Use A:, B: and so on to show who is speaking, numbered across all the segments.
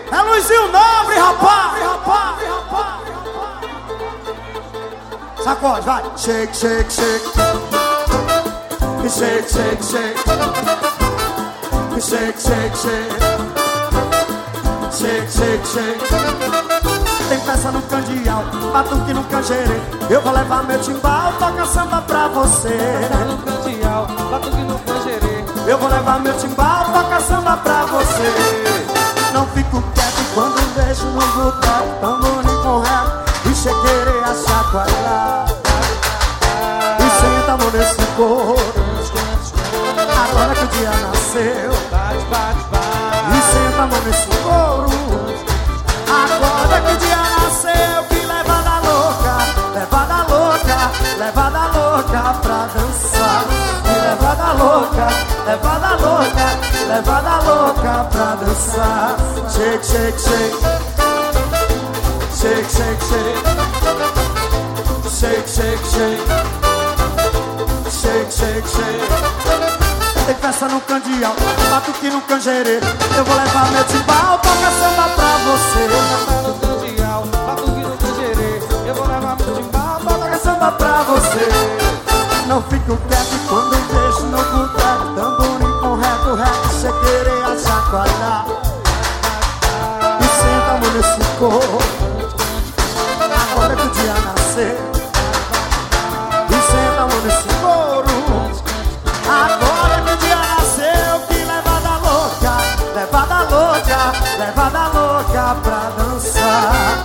A: É Luizinho Nobre, rapaz. Sacode, vai. Shake, shake, shake. Shake, shake, shake. Shake, shake, shake. Shake, shake, shake. Tem festa no candeal, batuque no canjerê. Eu vou levar meu timbal, toca samba pra você.
B: Festa no candeal, batuque no canjerê.
A: Eu vou levar meu timbal, toca samba pra você. Não fico quieto quando vejo no boteco tamborim com rap e cheguei a chacoalhar. E senta a mão nesse couro. Agora que o dia nasceu,
B: Bate, bate, bate.
A: e senta a mão nesse couro. Agora que o dia nasceu, que levada louca, levada louca, levada louca pra dançar. Que levada louca, levada louca, levada louca pra dançar. Shake, shake, shake. Shake, shake, shake. Shake, shake, shake. Shake, shake, shake. Tem festa no candeal, batuque no canjerê. Eu vou levar meu timbal, toca samba pra você.
B: Festa no candeal, batuque no canjerê. Eu vou levar meu timbal,
A: Toca samba pra você. Não fico quieto quando vejo no boteco tamborim com reto, cheguei a chacoalhar. E senta a mão nesse corpo. Agora que o dia nasceu. E senta a mão nesse couro. Agora que o dia nasceu, que levada louca, levada louca, levada louca pra dançar.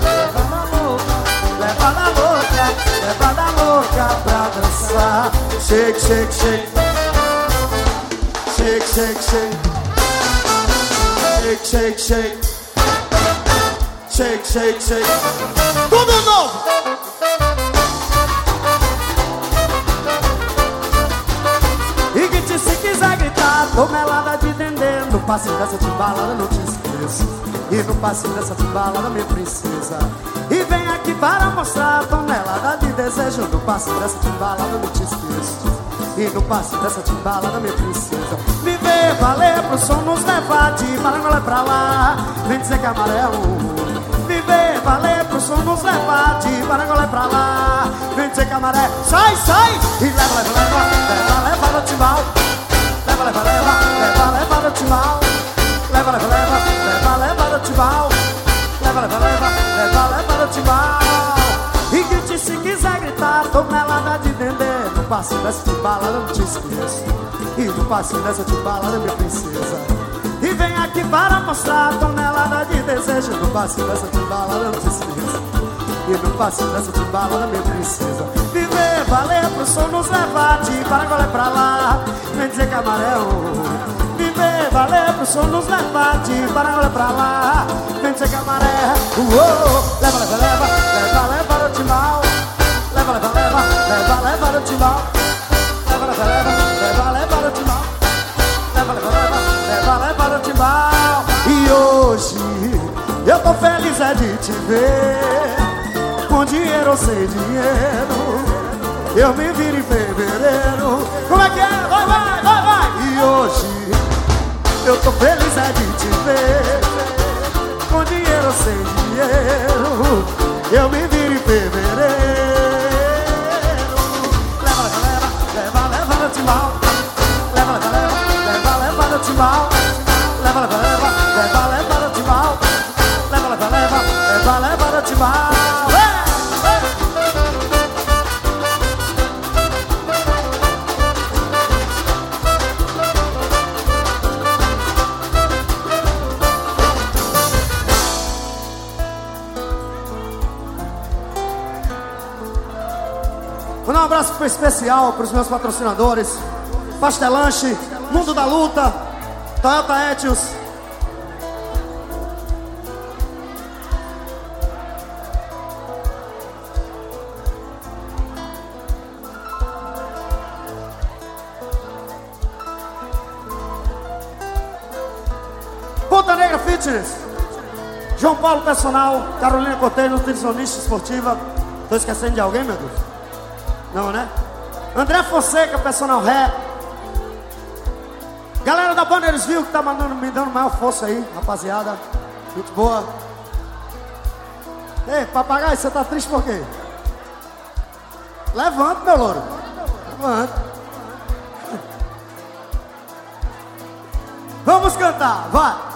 A: Levada louca, levada louca pra dançar. Shake, shake, shake. Shake, shake, shake. Shake, shake, shake. Shake, shake, shake. Tudo novo! E que se quiser gritar, tonelada de dendê. No passinho dessa timbalada não te esqueço. E no passinho dessa timbalada, minha princesa. E vem aqui para mostrar tonelada de desejo. No passinho dessa timbalada não te esqueço. E no passinho dessa timbalada, minha princesa. Viver, valer pro som nos levar de Parangolé pra lá. Vem dizer que amarelo. Viver, valer pro som nos levar de Parangolé pra lá. Vem dizer que amarelo. Sai, sai! E leva, leva, leva, leva, leva no timbal. Leva, leva, leva, leva, leva no timbal. Leva, leva, leva, leva, leva no timbal. Leva, leva, leva, leva, leva no timbal. E grite se quiser gritar, tonelada de dendê. No passinho dessa timbalada não te esqueço. E no passinho dessa timbalada, minha princesa. E vem aqui para mostrar tonelada de desejo. No passinho dessa timbalada não te esqueço. E no passinho dessa timbalada, minha princesa. Viver, valer pro som nos levar de Parangolé pra lá. Vem dizer que amarelo. Viver, valer pro som nos levar de Parangolé pra lá. Vem dizer que amarelo. Leva, leva, leva, leva, leva no timbal. Leva, leva, leva, leva, leva no timbal. Leva, leva, leva, leva, leva no timbal. Leva, leva, leva, leva, leva no timbal. E hoje eu tô feliz é de te ver. Com dinheiro ou sem dinheiro, eu me viro em fevereiro. Como é que é? Vai, vai, vai, vai! E hoje eu tô feliz é de te ver. Com dinheiro ou sem dinheiro, eu me viro em fevereiro. Leva, leva, leva, leva, leva no timbal. Leva, leva, leva, leva, leva no timbal. Leva, leva, leva, leva, leva no timbal. Leva, leva, leva, leva, leva no timbal. Vou dar um abraço especial para os meus patrocinadores: Pastelanche, Mundo da Luta, Toyota Etios. Ponta Negra Fitness, João Paulo Personal, Carolina Corteiro, nutricionista esportiva. Tô esquecendo de alguém, meu Deus? Não, né? André Fonseca, Personal Rap. Galera da Bandersville que tá me dando maior força aí, rapaziada. Gente boa. Ei, papagaio, você tá triste por quê? Levanta, meu louro. Levanta. Vamos cantar, vai.